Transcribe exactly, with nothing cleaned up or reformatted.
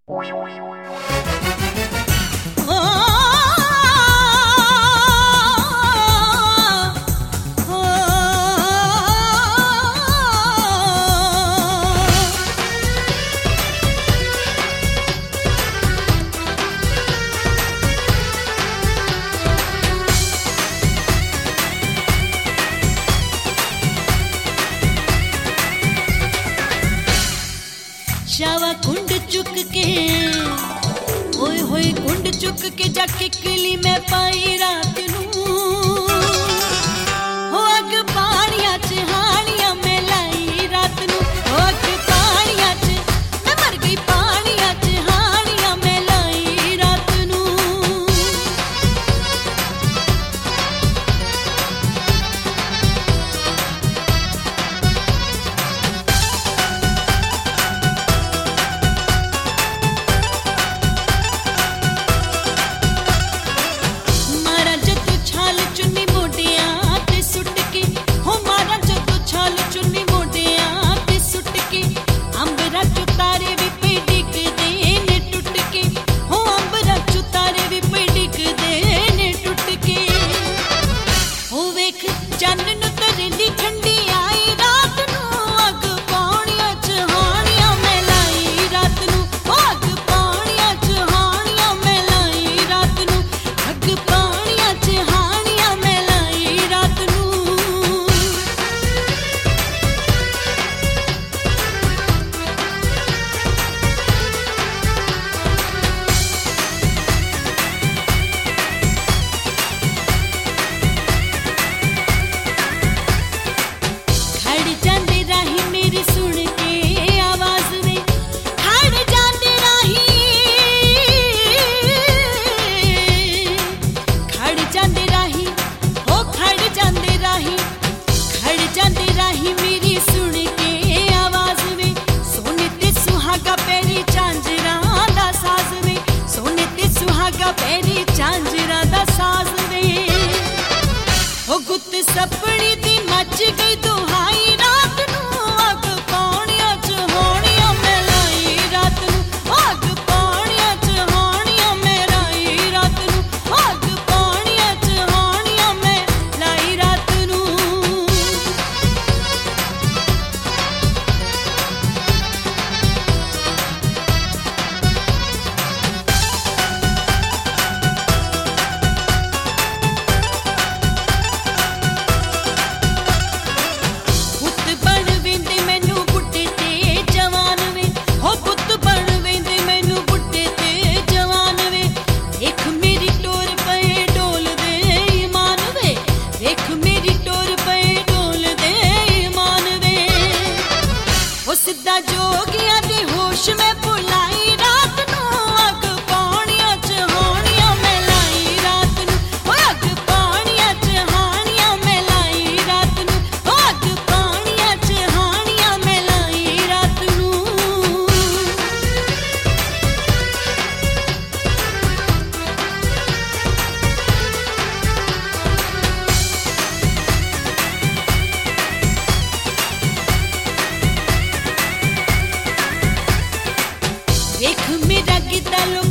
शावा कुंड चुक के ओए होए कुंड चुक के जाके किली में पाई रात नू हो अग पानिया च हानिया में लाई रात नू हो अग पानिया च मैं मर गई पानिया च हानिया में लाई रात नू पैरी झांझरा दा साज वे हो गुत सपनी दी मच गई दुहाई रात नू अग पानिया च होनिया मैं लाई रात नू अग पानिया च होनिया मैं लाई रात नू अग पानिया च होनिया मैं लाई रात नू सिद्धा जोगिया दे होश में भुलाई रात नू अग पानिया च हानिया मैं लाई रात नू ओ अग पानिया च हानिया मैं लाई रात नू ओ अग पानिया च हानिया मैं लाई रात नू देख मेरा गिद्दा लोग